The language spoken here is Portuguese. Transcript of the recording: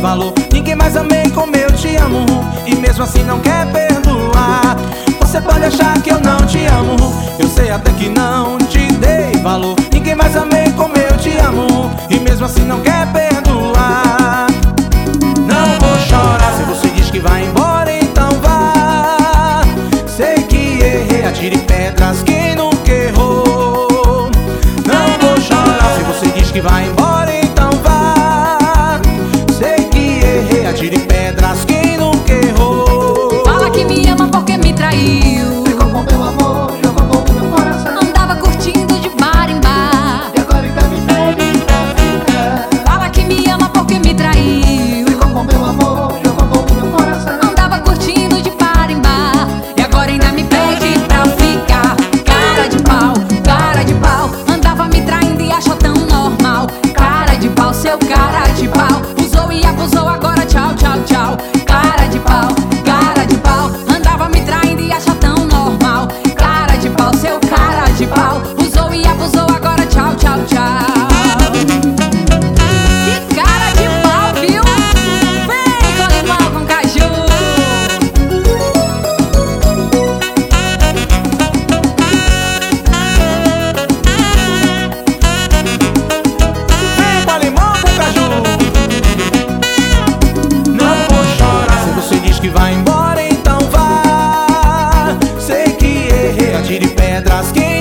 valor. Ninguém mais amei como eu te amo, e mesmo assim não quer perdoar. Você pode achar que eu não te amo, eu sei até que não te dei valor. Ninguém mais amei como eu te amo, e mesmo assim não quer perdoar. Não vou chorar se você diz que vai embora, então vá. Sei que errei, atire pedras quem nunca errou. Não vou chorar se você diz que vai embora, então vá. Sei que errei, atire pedras quem nunca errou. Fala que me ama porque me traiu. Ficou com meu amor, jogou com meu coração. Andava curtindo de bar em bar. E agora ainda me pede pra ficar. Fala que me ama porque me traiu. Ficou com meu amor, jogou com meu coração. Andava curtindo de bar em bar. E agora ainda me pede pra ficar. Cara de pau, cara de pau. Andava me traindo e achou tão normal. Cara de pau, seu cara de pau. Usou e abusou, agora tchau, tchau, tchau. Cara de pau, cara de pau. Andava me traindo e achou tão normal. Cara de pau, seu cara de pau. Usou e abusou, agora tchau, tchau, tchau. Que cara de pau, viu? Vem com limão, com caju. Vem com limão, com caju. Não vou chorar se você diz que vai embora, então vá. Sei que errei, atire pedras quem